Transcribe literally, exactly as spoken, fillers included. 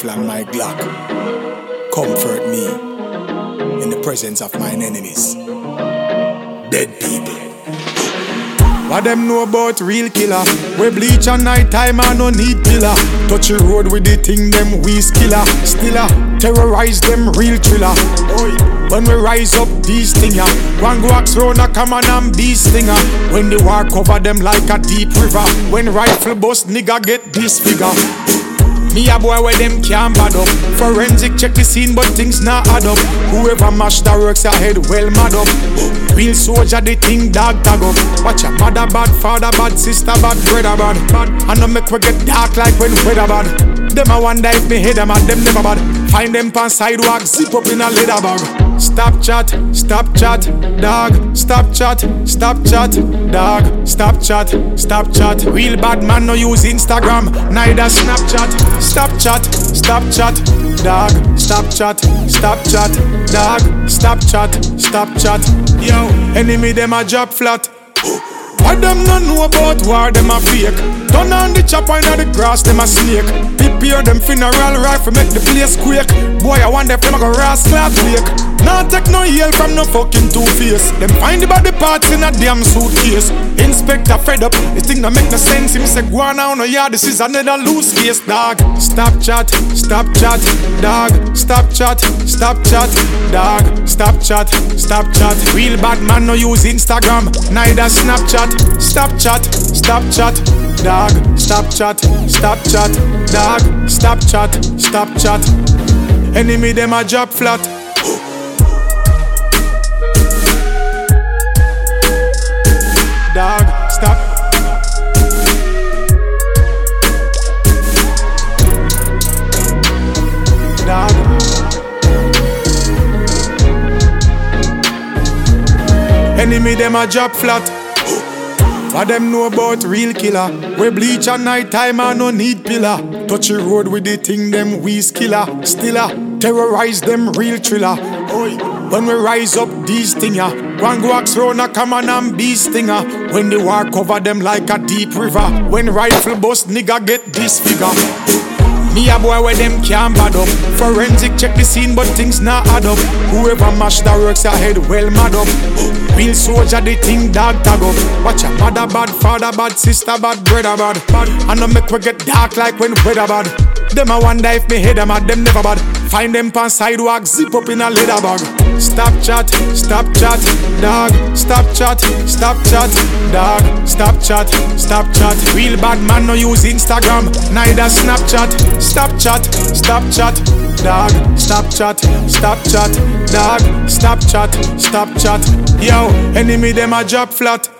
rifle and my Glock comfort me in the presence of mine enemies. Dead people. What them know about real killer? We bleach at night time and no need pillar. Touch the road with the thing them we skiller. Stiller, terrorize them real thriller. Oi. When we rise up these stinger, one go axe round a common and bee stinger. When the war cover them like a deep river, when rifle bust nigga get disfigure. Me a boy where them can't bad up. Forensic check the scene but things not add up. Whoever mash the works ahead well mad up. Real soldier the thing dog tag up. Watch your mother bad, father bad, sister bad, brother bad, bad. And no make we get dark like when weather bad. Them a wonder if me head them and them never bad. Find them pan sidewalk, zip up in a leather bag. Stop chat, stop chat, dog. Stop chat, stop chat, dog. Stop chat, stop chat. Real bad man no use Instagram, neither Snapchat. Stop chat, stop chat, dog. Stop chat, stop chat, dog. Stop chat, stop chat. Yo, enemy them a drop flat. What them no know about war, them a fake. Turn on the chopper inna the grass, them a snake. Prepare them funeral rifle, make the place quake. Boy, I wonder if them a go rascal flake. Nah take no yell from no fucking two-face. Them find the body parts in a damn suitcase. Inspector fed up, this thing don't make no sense. Him say go on now, no yeah, this is another loose case, dog. Stop chat, stop chat, dog. Stop chat, stop chat, dog. Stop chat, stop chat. Real bad man no use Instagram, neither Snapchat. Stop chat, stop chat, dog. Stop chat, stop chat, dog. Stop chat, stop chat. Enemy them a drop flat. Dog, stop. Dog. Enemy them a drop flat. What them know about real killer? We bleach at night time and no need pillar. Touch the road with the thing them we skiller. Stiller, terrorize them real thriller. Oi. When we rise up these stinger, one go axe round a common and bee stinger. When the war cover them like a deep river, when rifle bust nigga get disfigure. Me a boy where them can't bad up. Forensic check the scene but things not add up. Whoever mash the works ahead well mad up. Real soldier the thing dog tag up. Watch your mother bad, father bad, sister bad, brother bad, bad. And no make we get dark like when weather bad. Them a wonder if me head them and them never bad. Find them pan sidewalk, zip up in a leather bag. Stop chat, stop chat, dog. Stop chat, stop chat, dog. Stop chat, stop chat. Real bad man no use Instagram, neither Snapchat. Stop chat, stop chat, dog. Stop chat, stop chat, dog. Stop chat, stop chat. Yo, enemy them a drop flat.